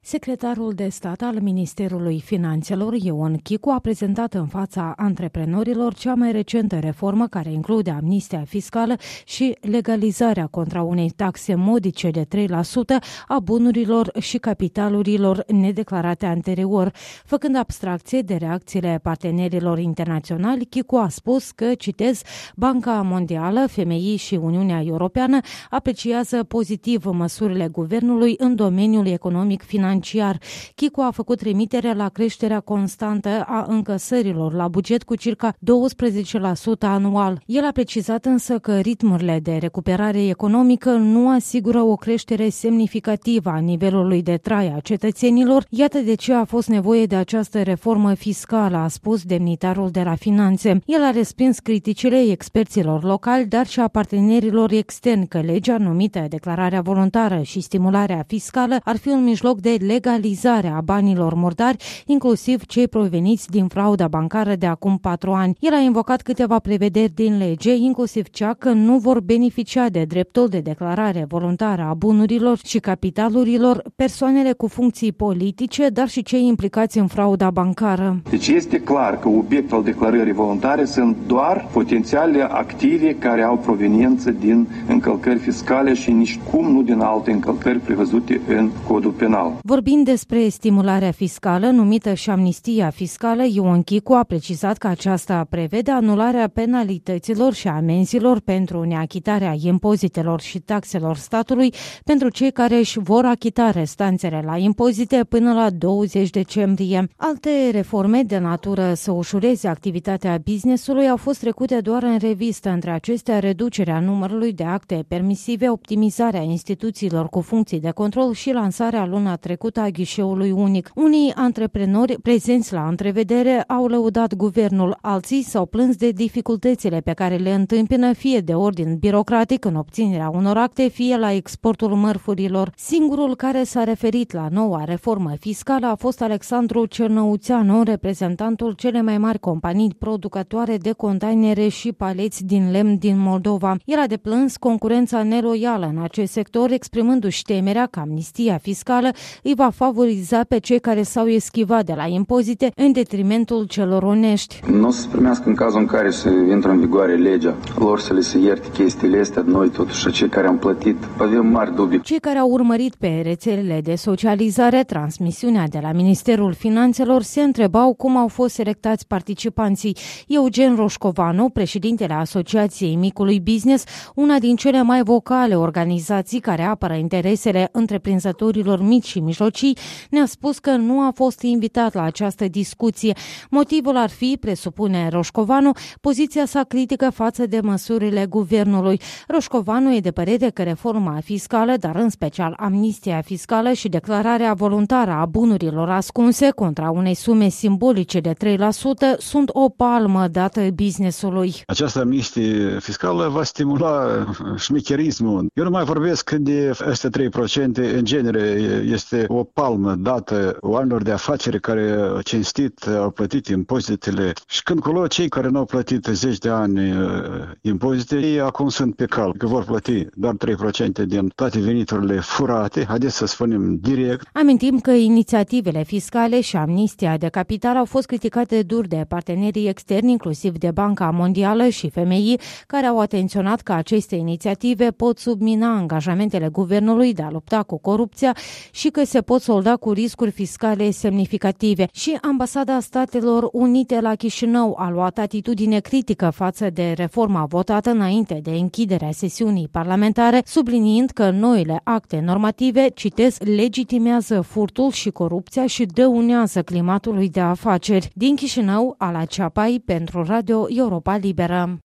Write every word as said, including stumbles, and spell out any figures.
Secretarul de stat al Ministerului Finanțelor, Ion Chicu, a prezentat în fața antreprenorilor cea mai recentă reformă care include amnistia fiscală și legalizarea contra unei taxe modice de trei la sută a bunurilor și capitalurilor nedeclarate anterior. Făcând abstracție de reacțiile partenerilor internaționali, Chicu a spus că, citez, Banca Mondială, F M I și Uniunea Europeană apreciază pozitiv măsurile guvernului în domeniul economic financiar. Chicu a făcut trimitere la creșterea constantă a încasărilor la buget cu circa douăsprezece la sută anual. El a precizat însă că ritmurile de recuperare economică nu asigură o creștere semnificativă a nivelului de trai a cetățenilor. Iată de ce a fost nevoie de această reformă fiscală, a spus demnitarul de la Finanțe. El a respins criticile experților locali, dar și a partenerilor externi că legea numită declararea voluntară și stimularea fiscală ar fi un mijloc de legalizare a banilor murdari, inclusiv cei proveniți din frauda bancară de acum patru ani. El a invocat câteva prevederi din lege, inclusiv cea că nu vor beneficia de dreptul de declarare voluntară a bunurilor și capitalurilor persoanele cu funcții politice, dar și cei implicați în frauda bancară. Deci este clar că obiectul declarării voluntare sunt doar potențiale active care au proveniență din încălcări fiscale și nici cum nu din alte încălcări prevăzute în Codul Penal. Vorbind despre stimularea fiscală, numită și amnistia fiscală, Ion Chicu a precizat că aceasta prevede anularea penalităților și amenzilor pentru neachitarea impozitelor și taxelor statului pentru cei care își vor achita restanțele la impozite până la douăzeci decembrie. Alte reforme de natură să ușureze activitatea business-ului au fost trecute doar în revistă, între acestea reducerea numărului de acte permisive, optimizarea instituțiilor cu funcții de control și lansarea luna trecută a ghișeului unic. Unii antreprenori prezenți la întrevedere au lăudat guvernul, alții s-au plâns de dificultățile pe care le întâmpină fie de ordin birocratic în obținerea unor acte, fie la exportul mărfurilor. Singurul care s-a referit la noua reformă fiscală a fost Alexandru Cernăuțeanu, reprezentantul cele mai mari companii producătoare de containere și paleți din lemn din Moldova. El a deplâns concurența neloială în acest sector, exprimându-și temerea că amnistia fiscală îi va favoriza pe cei care s-au eschivat de la impozite în detrimentul celor onești. Nu o să se primească în cazul în care se intră în vigoare legea, lor să le se ierte chestiile astea, noi totuși cei care am plătit, avem mari dubii. Cei care au urmărit pe rețelele de socializare transmisiunea de la Ministerul Finanțelor se întrebau cum au fost selectați participanții. Eugen Roșcovanu, președintele Asociației Micului Business, una din cele mai vocale organizații care apără interesele întreprinzătorilor mici și mijlocii, ne-a spus că nu a fost invitat la această discuție. Motivul ar fi, presupune Roșcovanu, poziția sa critică față de măsurile guvernului. Roșcovanu e de părere că reforma fiscală, dar în special amnistia fiscală și declararea voluntară a bunurilor ascunse contra unei sume simbolice de trei la sută sunt o palmă dată business-ului. Această amnistie fiscală va stimula șmecherismul. Eu nu mai vorbesc de aceste trei la sută, în genere este o palmă dată oamenilor de afaceri care cinstit au plătit impozitele și când colo cei care nu au plătit zeci de ani impozite, ei acum sunt pe cal, că vor plăti doar trei la sută din toate veniturile furate, haideți să spunem direct. Amintim că inițiativele fiscale și amnistia de capital au fost criticate dur de partenerii externi, inclusiv de Banca Mondială și F M I, care au atenționat că aceste inițiative pot submina angajamentele guvernului de a lupta cu corupția și că se pot solda cu riscuri fiscale semnificative. Și Ambasada Statelor Unite la Chișinău a luat atitudine critică față de reforma votată înainte de închiderea sesiunii parlamentare, subliniind că noile acte normative, citez, legitimează furtul și corupția și dăunează climatului de afaceri. Din Chișinău, Ala Ceapai, pentru Radio Europa Liberă.